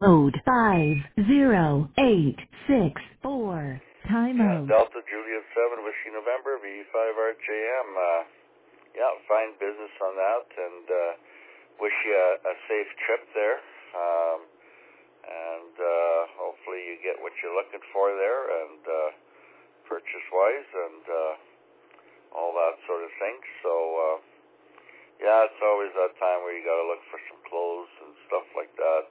Mode 50864. Time Yeah, mode. Delta Juliet 7 Whiskey November V5RJM. Yeah, fine business on that, and wish you a safe trip there. And hopefully you get what you're looking for there, and purchase-wise, and all that sort of thing. So, yeah, it's always that time where you got to look for some clothes and stuff like that.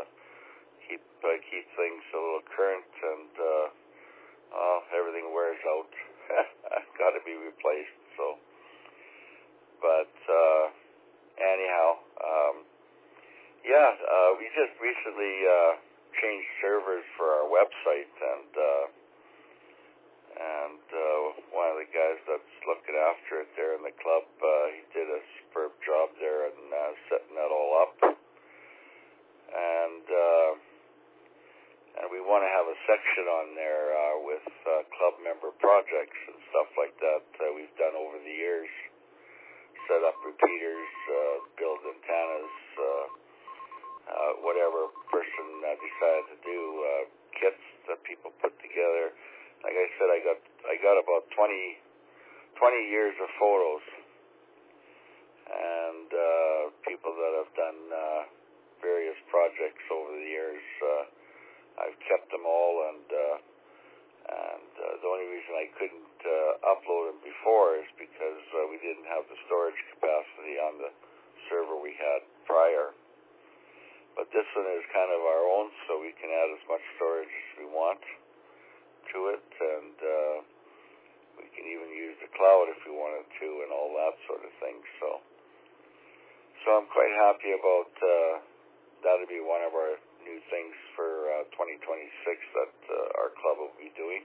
Keep things a little current, and everything wears out. Got to be replaced. So, but anyhow, we just recently changed servers for our website, and one of the guys that's looking after it there in the club, he did a superb job there and setting that all up, and we want to have a section on there with club member projects and stuff like that we've done over the years. Set up repeaters, build antennas, whatever person decided to do, kits that people put together. Like I said, I got about 20 years of photos, and people that have done various projects over the years. I've kept them all, and the only reason I couldn't upload them before is because we didn't have the storage capacity on the server we had prior. But this one is kind of our own, so we can add as much storage as we want to it, and we can even use the cloud if we wanted to, and all that sort of thing. So I'm quite happy about that'll be one of our new things for 2026 that our club will be doing,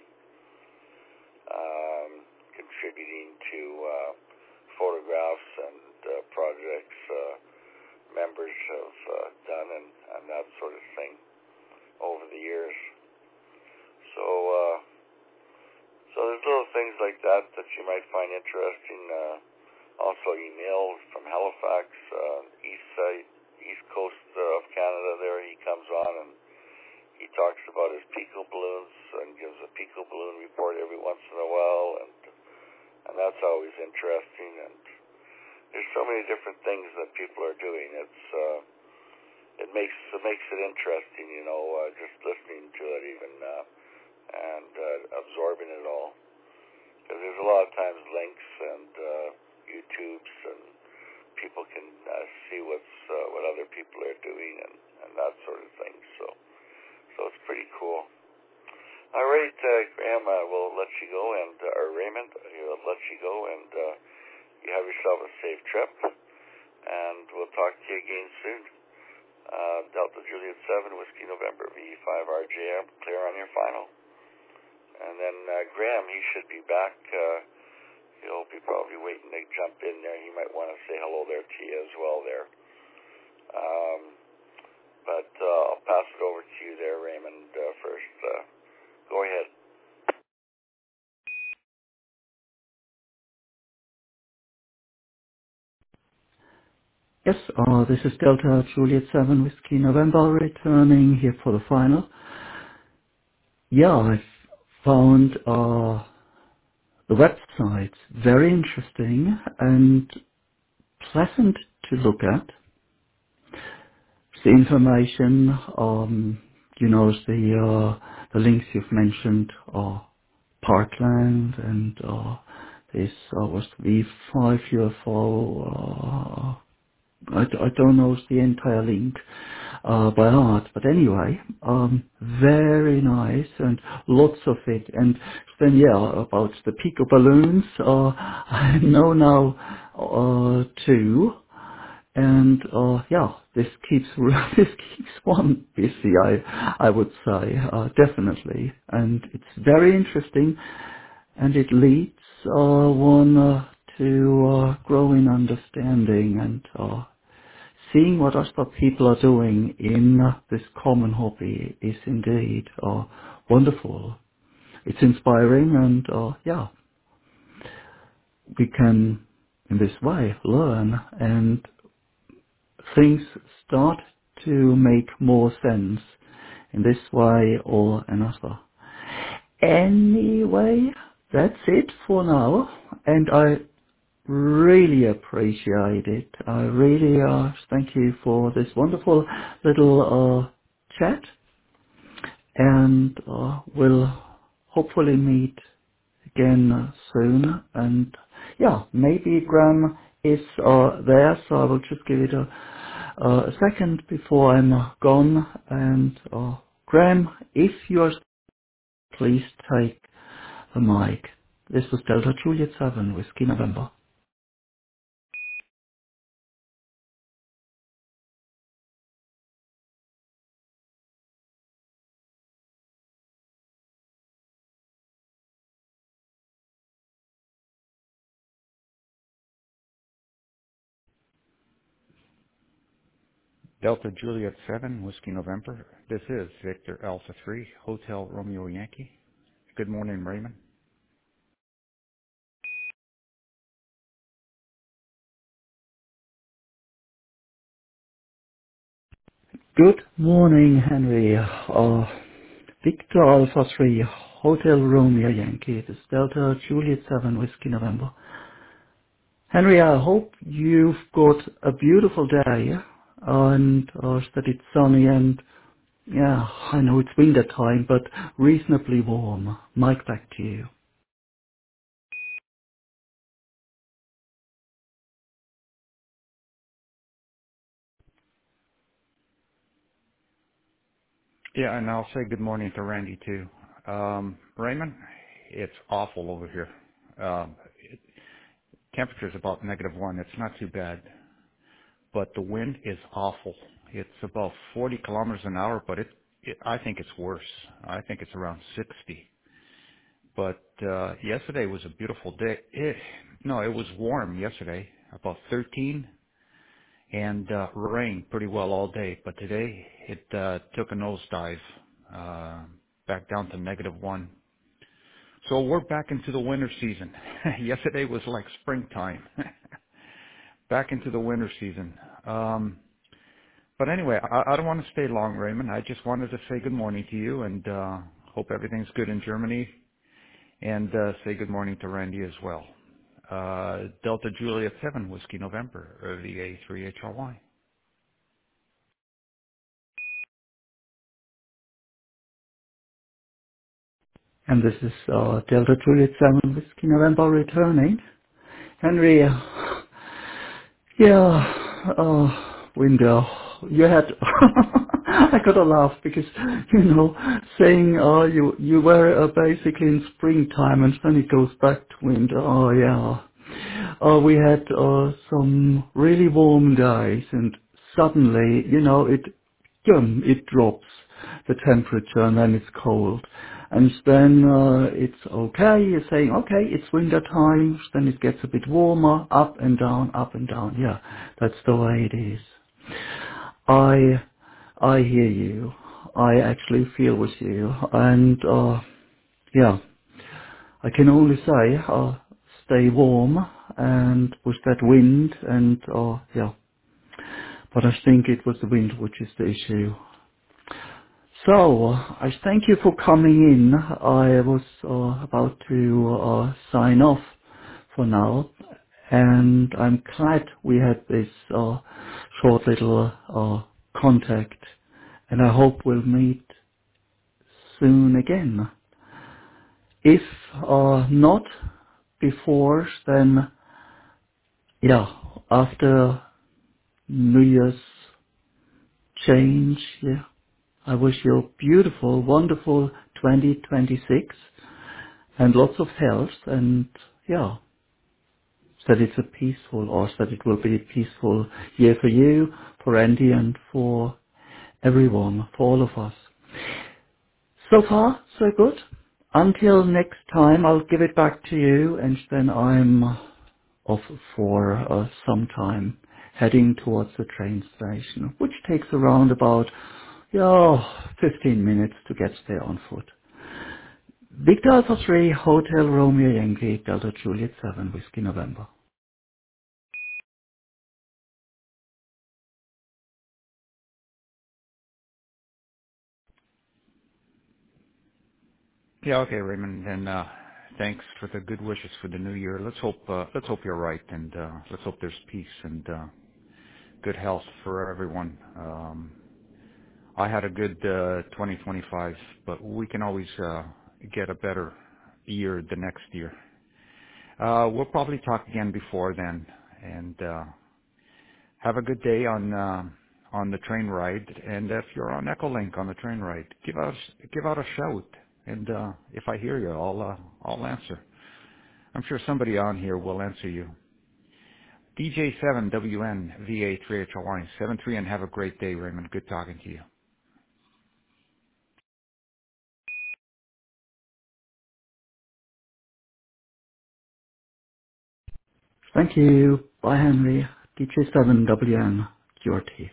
contributing to photographs and projects members have done and that sort of thing over the years. So there's little things like that you might find interesting. Also emails from Halifax, east coast of Canada there. He comes on and he talks about his Pico balloons and gives a Pico balloon report every once in a while, and that's always interesting. And there's so many different things that people are doing. It makes it interesting, just listening to it even and absorbing it all. Because there's a lot of times links and YouTubes, and people can see what other people are doing and that sort of thing. So it's pretty cool. All right, Graham, we'll let you go, and or Raymond, we'll let you go, and you have yourself a safe trip, and we'll talk to you again soon. Delta Juliet 7 Whiskey November V5RJM, clear on your final. And then Graham, he should be back. He'll be probably waiting to jump in there. He might want to say hello there to you as well there. But I'll pass it over to you there, Raymond, first. Go ahead. Yes, this is Delta Juliet 7 Whiskey November returning here for the final. Yeah, I found the website very interesting and pleasant to look at. The information, the links you've mentioned are Parkland, and this was V5 UFO. I don't know the entire link by heart, but anyway, very nice and lots of it. And then about the Pico balloons, I know now too. And this keeps this keeps one busy, I would say, definitely. And it's very interesting, and it leads one to growing understanding and seeing what other people are doing in this common hobby is indeed wonderful. It's inspiring, and we can in this way learn, and things start to make more sense in this way or another. Anyway, that's it for now, and I really appreciate it. I really thank you for this wonderful little chat, and we'll hopefully meet again soon. And yeah, maybe Graham is there, so I will just give it a second before I'm gone. And Graham, if you're, please take the mic. This was Delta Juliet 7 Whiskey November. Delta Juliet 7, Whiskey November. This is Victor Alpha 3, Hotel Romeo Yankee. Good morning, Raymond. Good morning, Henry. Victor Alpha 3, Hotel Romeo Yankee. This is Delta Juliet 7 Whiskey November. Henry, I hope you've got a beautiful day and that it's sunny and yeah, I know it's winter time, but reasonably warm. Mike, back to you. Yeah, and I'll say good morning to Randy, too. Raymond, it's awful over here. Um, Temperature's about -1. It's not too bad, but the wind is awful. It's about 40 kilometers an hour, but I think it's worse. I think it's around 60. But yesterday was a beautiful day. It was warm yesterday, about 13, and rained pretty well all day. But today it took a nosedive, back down to -1. So we're back into the winter season. Yesterday was like springtime. Back into the winter season. But anyway, I don't want to stay long, Raymond. I just wanted to say good morning to you and hope everything's good in Germany. And say good morning to Randy as well. Delta Juliet 7, Whiskey November, or VA3HRY. And this is Delta Juliet 7 Whiskey November returning. Henry, yeah, window. You had, I gotta laugh because, saying you were basically in springtime and then it goes back to winter. Oh yeah. We had some really warm days and suddenly, it drops the temperature and then it's cold. And then it's okay, you're saying, okay, it's winter time, then it gets a bit warmer, up and down, up and down. Yeah, that's the way it is. I hear you. I actually feel with you. And yeah, I can only say, stay warm and with that wind and yeah. But I think it was the wind which is the issue. So, I thank you for coming in. I was about to sign off for now, and I'm glad we had this short little contact, and I hope we'll meet soon again. If not before, then yeah, after New Year's change, yeah. I wish you a beautiful, wonderful 2026 and lots of health and yeah, that it's a peaceful or that it will be a peaceful year for you, for Andy and for everyone, for all of us. So far, so good. Until next time, I'll give it back to you and then I'm off for some time heading towards the train station, which takes around about 15 minutes to get there on foot. Victor Alpha 3, Hotel Romeo Yankee, Delta Juliet 7, Whiskey November. Yeah, okay, Raymond. And thanks for the good wishes for the new year. Let's hope you're right, and let's hope there's peace and good health for everyone. I had a good 2025, but we can always get a better year the next year. We'll probably talk again before then, and have a good day on the train ride. And if you're on Echolink on the train ride, give out a shout. And if I hear you, I'll answer. I'm sure somebody on here will answer you. DJ7WNVA3HLY 73, and have a great day, Raymond. Good talking to you. Thank you. Bye, Henry. DJ7WN QRT.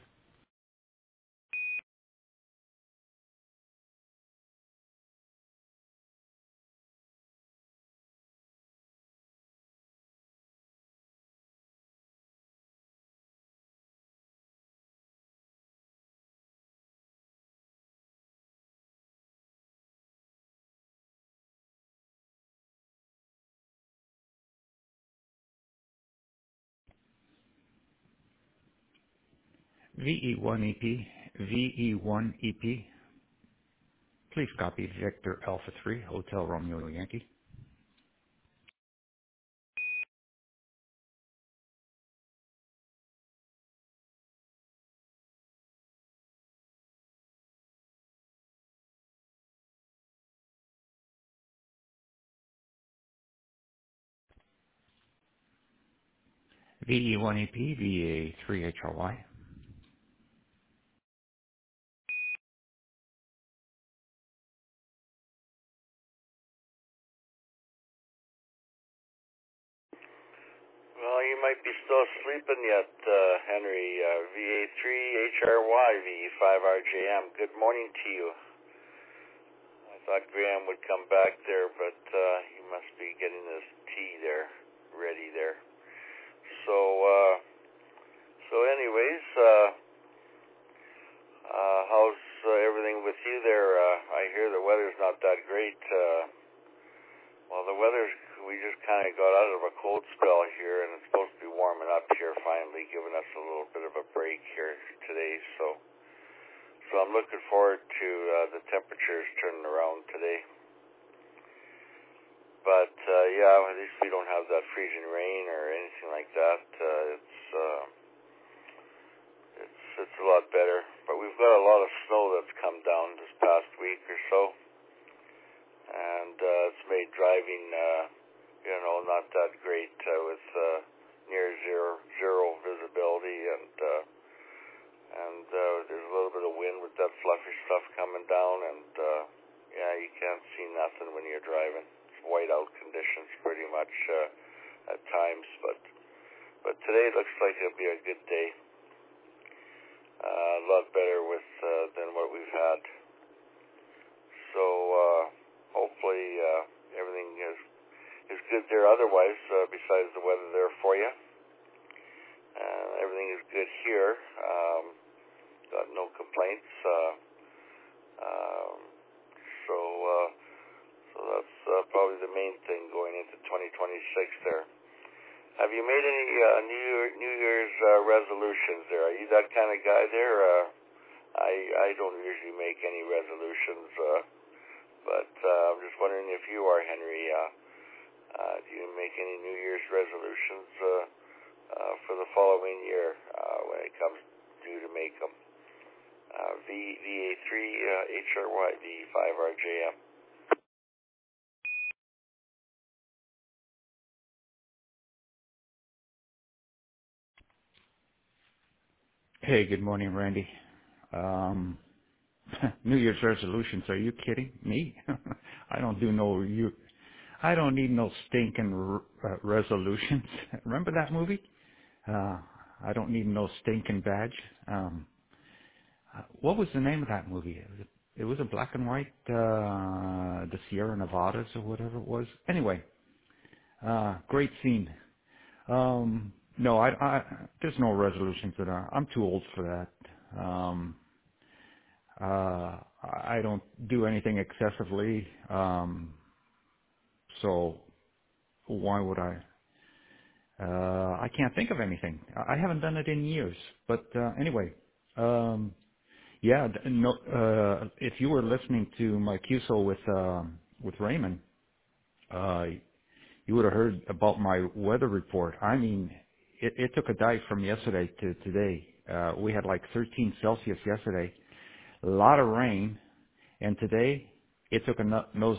VE1EP, VE1EP. Please copy Victor Alpha 3, Hotel Romeo Yankee. VE1EP, VA3HLY. Well, you might be still sleeping yet, Henry. VA3HRY, VE5RJM. Good morning to you. I thought Graham would come back there, but he must be getting his tea there, ready there. So, anyways, how's everything with you there? I hear the weather's not that great. Well, the weather's, we just kind of got out of a cold spell here, and it's supposed to be warming up here finally, giving us a little bit of a break here today. So I'm looking forward to the temperatures turning around today. But yeah, at least we don't have that freezing rain or anything like that. It's a lot better. But we've got a lot of snow that's come down this past week or so, and it's made driving, not that great with near zero visibility, and there's a little bit of wind with that fluffy stuff coming down, and yeah, you can't see nothing when you're driving. It's whiteout conditions pretty much at times, but today looks like it'll be a good day. A lot better than what we've had. So hopefully everything is good there. Otherwise, besides the weather there for you, everything is good here. Got no complaints. So that's probably the main thing going into 2026 there. Have you made any New Year's resolutions there? Are you that kind of guy there? I don't usually make any resolutions, but I'm just wondering if you are, Henry. Do you make any New Year's resolutions for the following year when it comes due to make them? VA3HRY, V5RJM. Hey, good morning, Randy. New Year's resolutions? Are you kidding me? I don't need no stinking resolutions. Remember that movie? I don't need no stinking badge. What was the name of that movie? It was a black and white, the Sierra Nevadas or whatever it was. Anyway, great scene. No, there's no resolutions I'm too old for that. I don't do anything excessively. So why would I? I can't think of anything. I haven't done it in years. But anyway, yeah. No, if you were listening to my QSO with Raymond, you would have heard about my weather report. I mean, it took a dive from yesterday to today. We had like 13 Celsius yesterday, a lot of rain, and today it took a nose